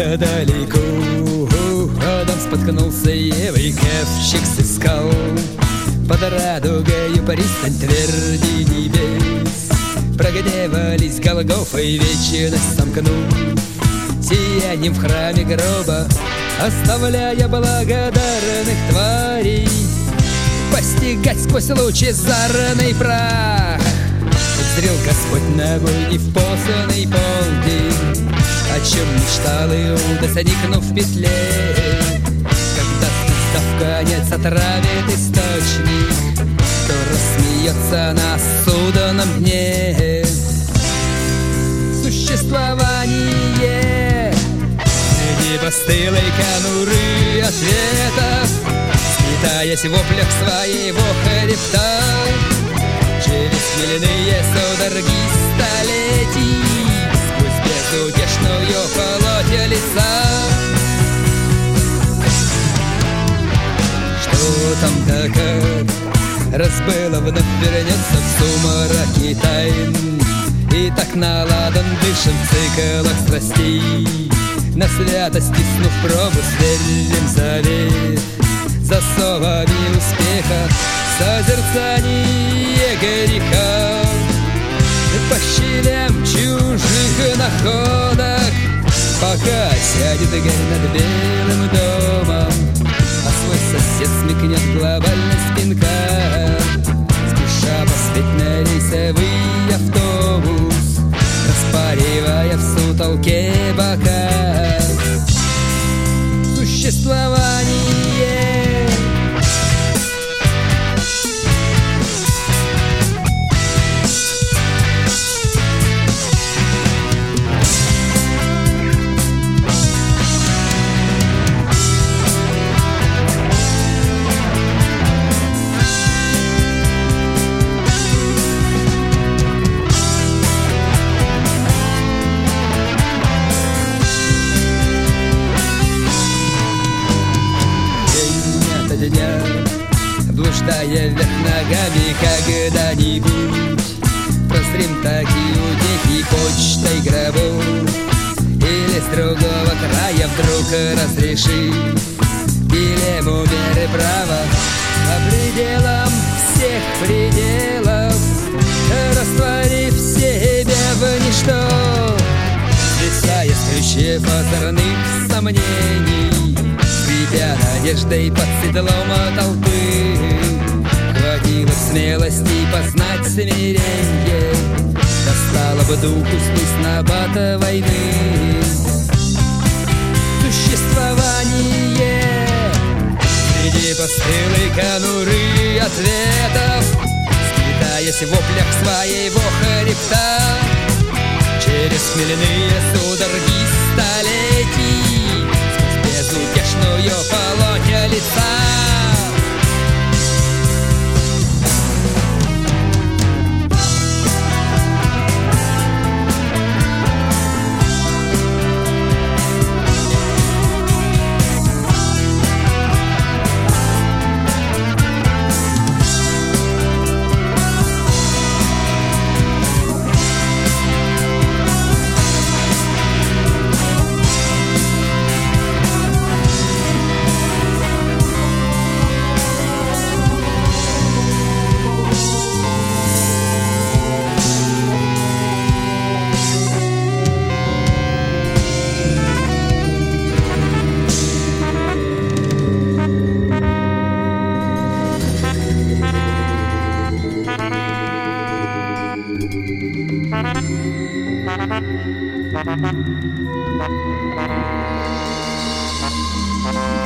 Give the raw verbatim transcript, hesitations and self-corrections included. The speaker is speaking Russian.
где-то далеко Адам споткнулся, Евой ковчег сыскал. Под радугою пристань тверди небес прогневались Голгофой, вечность сомкнул. Сиянием в храме гроба оставляя благодарных тварей постигать сквозь лучезарный прах. Зрел Господь на бой не в посанный полдень, о чем мечтал Иуда, сникнув в петле. Когда звезда в конец отравит источник, то рассмеется на судном дне. Существование среди постылой конуры ответов, скитаясь в воплях своего хребта, через хмельные судороги столетий, сквозь безутешную полоть лица. Что там да как, раз было вновь вернется в сумраке тайн, и так наладан дышим в циклах страстей. На свято стиснув пробу, сверим завет засовами успеха, созерцание греха. По щелям чужих находок, пока сядет огонь над Белым домом, а свой сосед смекнет глобальность пинка, спеша поспеть на рейсовый автобус, распаривая в сутолке бока. Существование дня, блуждая вверх ногами когда-нибудь, прозрим такие утехи почтой гробов, или с другого края вдруг разреши дилемму меры права по пределам всех пределов, растворив себя в ничто, свисая с крючев озорных сомнений, скрипя надеждой под седлом толпы. Хватило смелости познать смиренье, достало бы духу спуск на бата войны. Существование среди постылой конуры ответов, скитаясь в воплях своего хребта, через хмельные судороги столетий, безутешную полоть лица. Thank you.